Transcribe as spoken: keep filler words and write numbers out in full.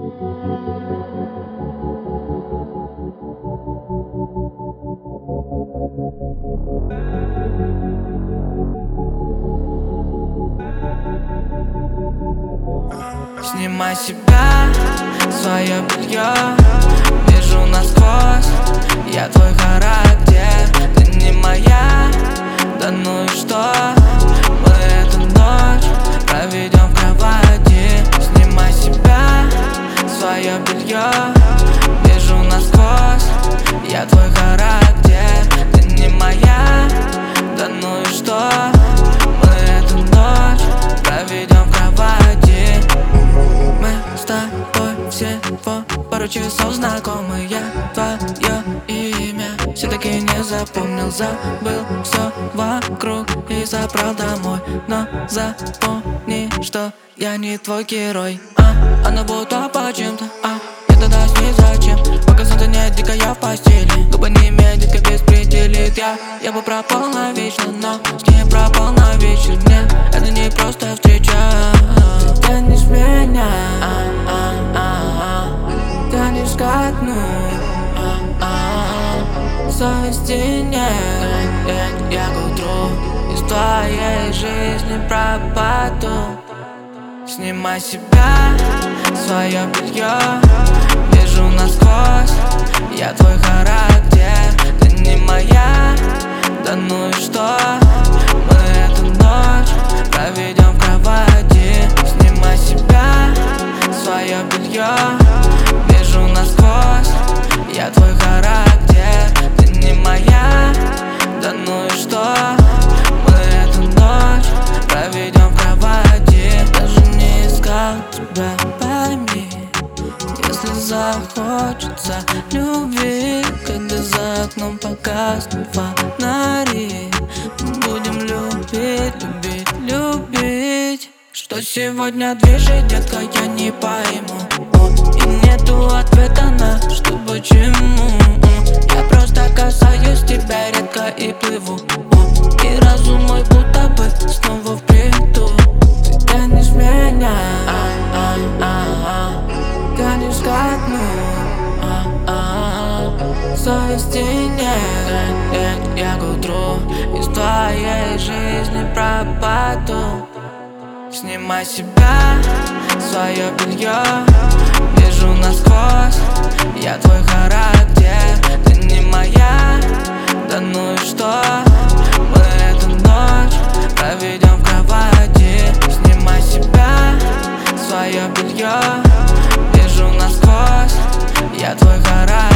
Снимай с себя свое белье, вижу насквозь, я твой характер. Ты не моя, да ну и что? Мы эту ночь проведем в кровати. Снимай с себя свое белье, вижу насквозь, я твой характер. Ты не моя, да ну и что? Мы эту ночь проведем в кровати. Мы с тобой всего пару часов знакомы. Я твое имя все-таки не запомнил. Забыл все вокруг и забрал домой. Но запомни, что я не твой герой. А, она будто почему-то, а я тогда с ней зачем? Пока солнце не дико, я в постели. Губы не медлит, как беспределит. Я, я бы пропал навечно, но с ней пропал навечно. Мне это не просто встреча. Тянешь меня, тянешь ко дну, совести нет. Я к утру из твоей жизни пропаду. Снимай с себя свое белье, вижу насквозь, я твой характер. Ты не моя, да ну и что? Мы эту ночь проведем в кровати. Снимай с себя свое белье, вижу насквозь, я твой характер. Ты не моя, да ну и что? Мы эту ночь проведем в кровати. Даже не искал тебя, пойми, если захочется любви. Когда за окном погаснут фонари, будем любить, любить, любить. Что сегодня движет, детка, я не пойму. И нету ответа на что, почему. Я просто касаюсь тебя редко и плыву. И разум мой будто бы снова в бреду. Ты тянешь меня, тянешь ко дну, совести нет. Я к утру из твоей жизни пропаду. Снимай с себя свое белье, вижу насквозь, я твой характер. Ты не моя, да ну и что? Мы эту ночь проведем в кровати. Снимай с себя свое белье, вижу насквозь, я твой характер.